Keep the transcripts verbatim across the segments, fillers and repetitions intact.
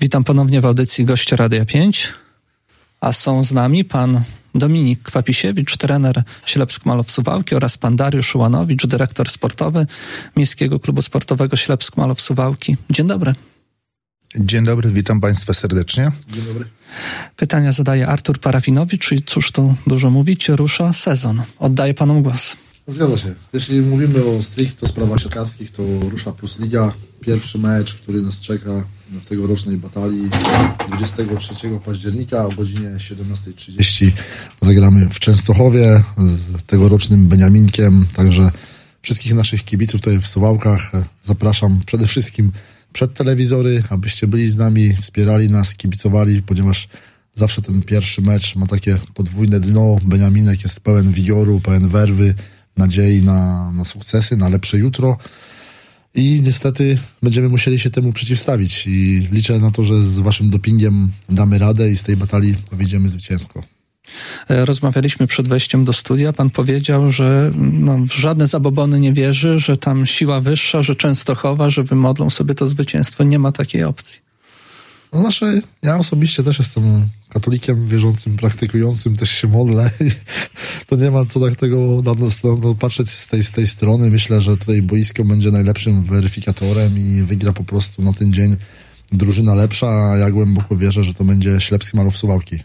Witam ponownie w audycji Goście Radia pięć, a są z nami pan Dominik Kwapisiewicz, trener Ślepsk Malow Suwałki, oraz pan Dariusz Łanowicz, dyrektor sportowy Miejskiego Klubu Sportowego Ślepsk Malow Suwałki. Dzień dobry. Dzień dobry, witam państwa serdecznie. Dzień dobry. Pytania zadaje Artur Parafinowicz i cóż tu dużo mówić, rusza sezon. Oddaję panom głos. Zgadza się. Jeśli mówimy o stricte sprawach siatkarskich, to rusza Plus Liga. Pierwszy mecz, który nas czeka w tegorocznej batalii, dwudziestego trzeciego października o godzinie siedemnasta trzydzieści zagramy w Częstochowie z tegorocznym Beniaminkiem. Także wszystkich naszych kibiców tutaj w Suwałkach zapraszam przede wszystkim przed telewizory, abyście byli z nami, wspierali nas, kibicowali, ponieważ zawsze ten pierwszy mecz ma takie podwójne dno. Beniaminek jest pełen wigoru, pełen werwy, nadziei na, na sukcesy, na lepsze jutro i niestety będziemy musieli się temu przeciwstawić i liczę na to, że z waszym dopingiem damy radę i z tej batalii wyjdziemy zwycięsko. Rozmawialiśmy przed wejściem do studia. Pan powiedział, że no, w żadne zabobony nie wierzy, że tam siła wyższa, że Częstochowa, że wymodlą sobie to zwycięstwo. Nie ma takiej opcji. No znaczy, ja osobiście też jestem katolikiem wierzącym, praktykującym, też się modlę. To nie ma co tak tego na nas no, patrzeć z tej, z tej strony. Myślę, że tutaj boisko będzie najlepszym weryfikatorem i wygra po prostu na ten dzień drużyna lepsza, a ja głęboko wierzę, że to będzie Ślepsk Malow Suwałki.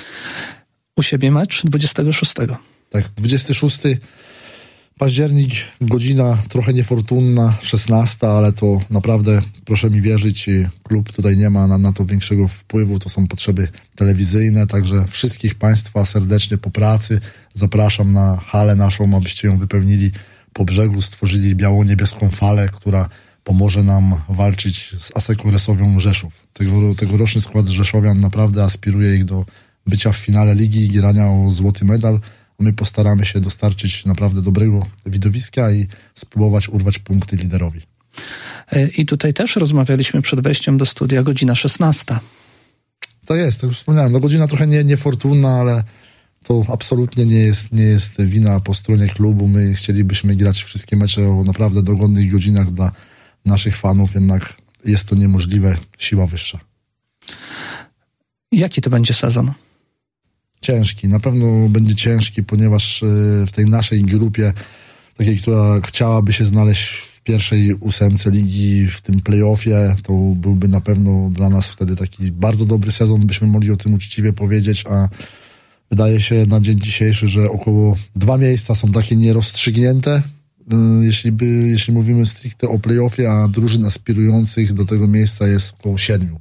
U siebie mecz dwudziestego szóstego. Tak, dwudziestego szóstego październik, godzina trochę niefortunna, szesnasta, ale to naprawdę, proszę mi wierzyć, klub tutaj nie ma na, na to większego wpływu, to są potrzeby telewizyjne, także wszystkich państwa serdecznie po pracy zapraszam na halę naszą, abyście ją wypełnili po brzegu, stworzyli biało-niebieską falę, która pomoże nam walczyć z Aseką Resowią Rzeszów. Tego, tegoroczny skład rzeszowian naprawdę aspiruje ich do bycia w finale ligi i grania o złoty medal. My postaramy się dostarczyć naprawdę dobrego widowiska i spróbować urwać punkty liderowi. I tutaj też rozmawialiśmy przed wejściem do studia, godzina szesnasta. To jest, to już wspomniałem. No godzina trochę nie, niefortunna, ale to absolutnie nie jest, nie jest wina po stronie klubu. My chcielibyśmy grać wszystkie mecze o naprawdę dogodnych godzinach dla naszych fanów, jednak jest to niemożliwe, siła wyższa. Jaki to będzie sezon? Ciężki, na pewno będzie ciężki, ponieważ w tej naszej grupie, takiej, która chciałaby się znaleźć w pierwszej ósemce ligi, w tym play-offie, to byłby na pewno dla nas wtedy taki bardzo dobry sezon, byśmy mogli o tym uczciwie powiedzieć, a wydaje się na dzień dzisiejszy, że około dwa miejsca są takie nierozstrzygnięte, jeśli, by, jeśli mówimy stricte o play-offie, a drużyn aspirujących do tego miejsca jest około siedmiu.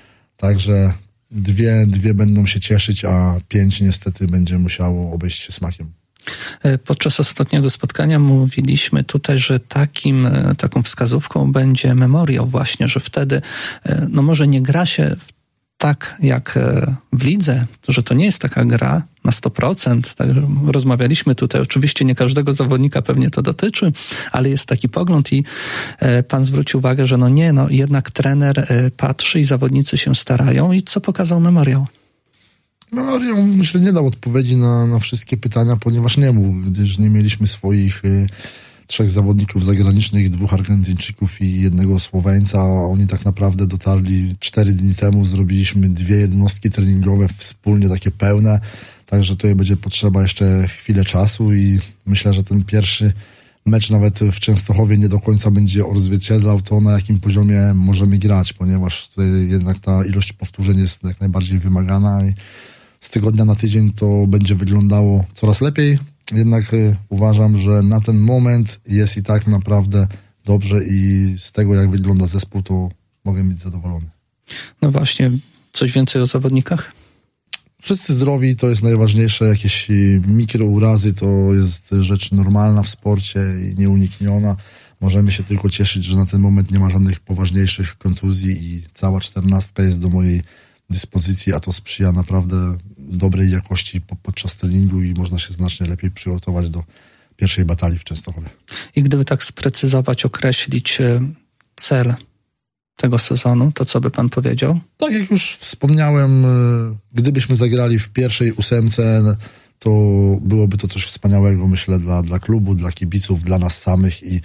Także Dwie, dwie będą się cieszyć, a pięć niestety będzie musiało obejść się smakiem. Podczas ostatniego spotkania mówiliśmy tutaj, że takim, taką wskazówką będzie memoriał właśnie, że wtedy no może nie gra się tak jak w lidze, to, że to nie jest taka gra na sto procent. Tak, rozmawialiśmy tutaj, oczywiście nie każdego zawodnika pewnie to dotyczy, ale jest taki pogląd i e, pan zwrócił uwagę, że no nie, no jednak trener e, patrzy i zawodnicy się starają. I co pokazał memoriał? Memoriał, myślę, nie dał odpowiedzi na, na wszystkie pytania, ponieważ nie mógł, gdyż nie mieliśmy swoich y, trzech zawodników zagranicznych, dwóch Argentyńczyków i jednego Słoweńca. Oni tak naprawdę dotarli cztery dni temu, zrobiliśmy dwie jednostki treningowe wspólnie, takie pełne, także tutaj będzie potrzeba jeszcze chwilę czasu i myślę, że ten pierwszy mecz nawet w Częstochowie nie do końca będzie odzwierciedlał to, na jakim poziomie możemy grać, ponieważ tutaj jednak ta ilość powtórzeń jest jak najbardziej wymagana i z tygodnia na tydzień to będzie wyglądało coraz lepiej. Jednak y, uważam, że na ten moment jest i tak naprawdę dobrze i z tego, jak wygląda zespół, to mogę być zadowolony. No właśnie, coś więcej o zawodnikach? Wszyscy zdrowi, to jest najważniejsze. Jakieś mikrourazy to jest rzecz normalna w sporcie i nieunikniona. Możemy się tylko cieszyć, że na ten moment nie ma żadnych poważniejszych kontuzji i cała czternastka jest do mojej dyspozycji, a to sprzyja naprawdę dobrej jakości po, podczas treningu i można się znacznie lepiej przygotować do pierwszej batalii w Częstochowie. I gdyby tak sprecyzować, określić cel tego sezonu, to co by pan powiedział? Tak jak już wspomniałem, gdybyśmy zagrali w pierwszej ósemce, to byłoby to coś wspaniałego, myślę, dla, dla klubu, dla kibiców, dla nas samych i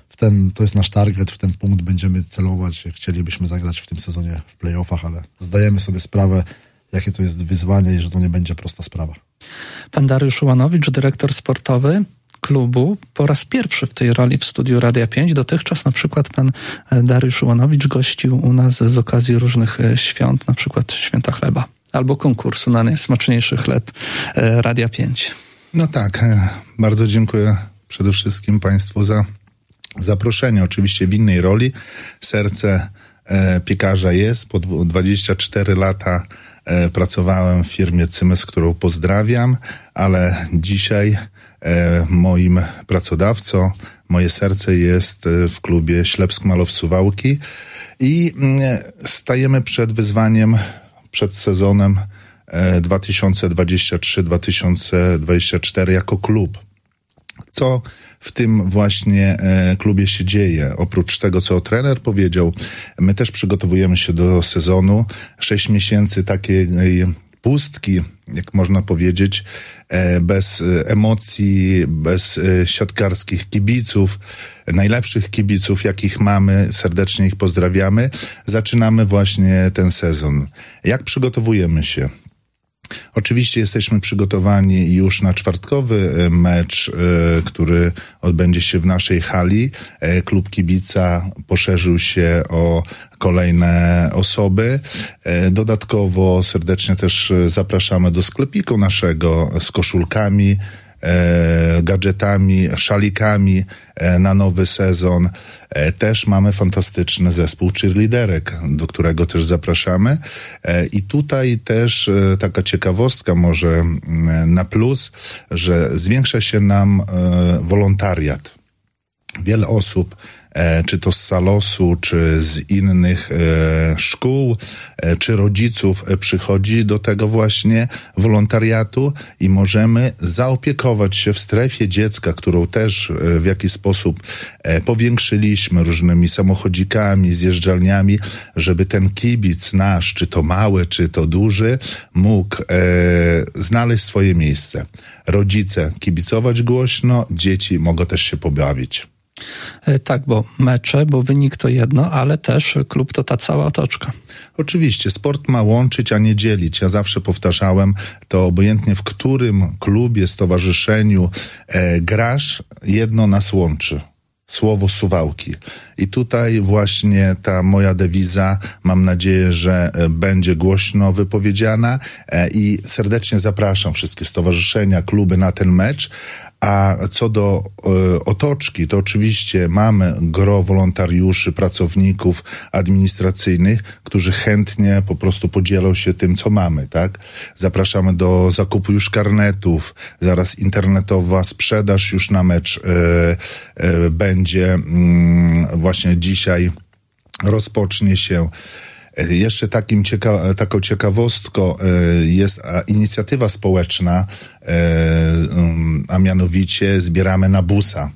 w ten, to jest nasz target, w ten punkt będziemy celować. Chcielibyśmy zagrać w tym sezonie w play-offach, ale zdajemy sobie sprawę, jakie to jest wyzwanie i że to nie będzie prosta sprawa. Pan Dariusz Ułanowicz, dyrektor sportowy klubu, po raz pierwszy w tej roli w studiu Radia pięć. Dotychczas na przykład pan Dariusz Ułanowicz gościł u nas z okazji różnych świąt, na przykład Święta Chleba albo konkursu na najsmaczniejszy chleb Radia pięć. No tak, bardzo dziękuję przede wszystkim Państwu za zaproszenie. Oczywiście w innej roli. Serce piekarza jest. Po dwadzieścia cztery lata pracowałem w firmie Cymes, którą pozdrawiam, ale dzisiaj moim pracodawcą, moje serce jest w klubie Ślepsk Malow Suwałki i stajemy przed wyzwaniem, przed sezonem dwa tysiące dwudziesty trzeci dwa tysiące dwudziesty czwarty jako klub. Co w tym właśnie klubie się dzieje? Oprócz tego, co trener powiedział, my też przygotowujemy się do sezonu. Sześć miesięcy takiej pustki, jak można powiedzieć, bez emocji, bez siatkarskich kibiców, najlepszych kibiców, jakich mamy, serdecznie ich pozdrawiamy. Zaczynamy właśnie ten sezon. Jak przygotowujemy się? Oczywiście jesteśmy przygotowani już na czwartkowy mecz, który odbędzie się w naszej hali. Klub kibica poszerzył się o kolejne osoby. Dodatkowo serdecznie też zapraszamy do sklepiku naszego z koszulkami, E, gadżetami, szalikami e, na nowy sezon. E, też mamy fantastyczny zespół cheerleaderek, do którego też zapraszamy. E, I tutaj też e, taka ciekawostka może e, na plus, że zwiększa się nam e, wolontariat. Wiele osób, e, czy to z Salosu, czy z innych e, szkół, e, czy rodziców e, przychodzi do tego właśnie wolontariatu i możemy zaopiekować się w strefie dziecka, którą też e, w jakiś sposób e, powiększyliśmy różnymi samochodzikami, zjeżdżalniami, żeby ten kibic nasz, czy to mały, czy to duży, mógł e, znaleźć swoje miejsce. Rodzice kibicować głośno, dzieci mogą też się pobawić. Tak, bo mecze, bo wynik to jedno, ale też klub to ta cała otoczka. Oczywiście, sport ma łączyć, a nie dzielić. Ja zawsze powtarzałem to, obojętnie w którym klubie, stowarzyszeniu e, grasz, jedno nas łączy. Słowo Suwałki. I tutaj właśnie ta moja dewiza, mam nadzieję, że będzie głośno wypowiedziana e, i serdecznie zapraszam wszystkie stowarzyszenia, kluby na ten mecz. A co do y, otoczki, to oczywiście mamy gro wolontariuszy, pracowników administracyjnych, którzy chętnie po prostu podzielą się tym, co mamy, tak? Zapraszamy do zakupu już karnetów, zaraz internetowa sprzedaż już na mecz y, y, będzie y, właśnie dzisiaj rozpocznie się. Jeszcze takim cieka- taką ciekawostką y, jest a, inicjatywa społeczna, y, y, a mianowicie zbieramy na busa,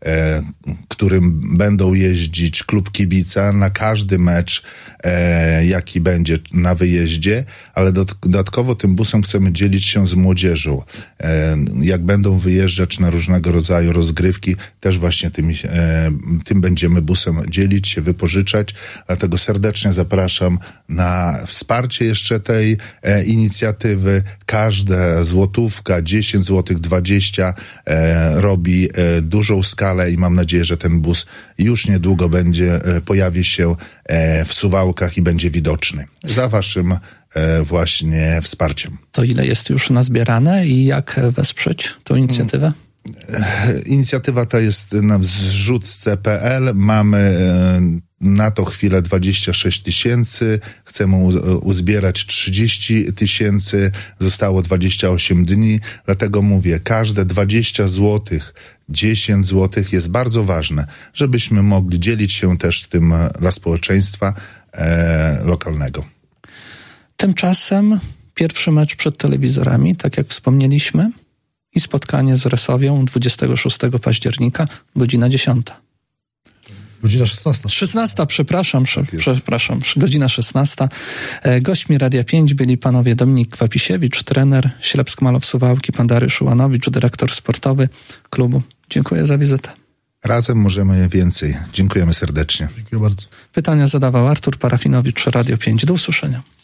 y, którym będą jeździć klub kibica na każdy mecz, y, jaki będzie na wyjeździe, ale do, dodatkowo tym busem chcemy dzielić się z młodzieżą. Y, jak będą wyjeżdżać na różnego rodzaju rozgrywki, też właśnie tym, y, tym będziemy busem dzielić się, wypożyczać, dlatego serdecznie zapraszam na wsparcie jeszcze tej e, inicjatywy. Każda złotówka, dziesięć złotych, dwadzieścia e, robi e, dużą skalę i mam nadzieję, że ten bus już niedługo będzie, e, pojawi się e, w Suwałkach i będzie widoczny. Za waszym e, właśnie wsparciem. To ile jest już nazbierane i jak wesprzeć tą inicjatywę? Inicjatywa ta jest na wzrzutce kropka pe el. Mamy e, na to chwilę dwadzieścia sześć tysięcy, chcemy uzbierać trzydzieści tysięcy, zostało dwadzieścia osiem dni, dlatego mówię, każde dwadzieścia złotych, dziesięć złotych jest bardzo ważne, żebyśmy mogli dzielić się też tym dla społeczeństwa e, lokalnego. Tymczasem pierwszy mecz przed telewizorami, tak jak wspomnieliśmy, i spotkanie z Resowią dwudziestego szóstego października, godzina dziesiąta. Godzina szesnasta. szesnasta, przepraszam, sze, przepraszam, godzina szesnasta. Gośćmi Radia pięć byli panowie Dominik Kwapisiewicz, trener Ślepsk Malow Suwałki, pan Dariusz Ułanowicz, dyrektor sportowy klubu. Dziękuję za wizytę. Razem możemy więcej. Dziękujemy serdecznie. Dziękuję bardzo. Pytania zadawał Artur Parafinowicz, Radio pięć. Do usłyszenia.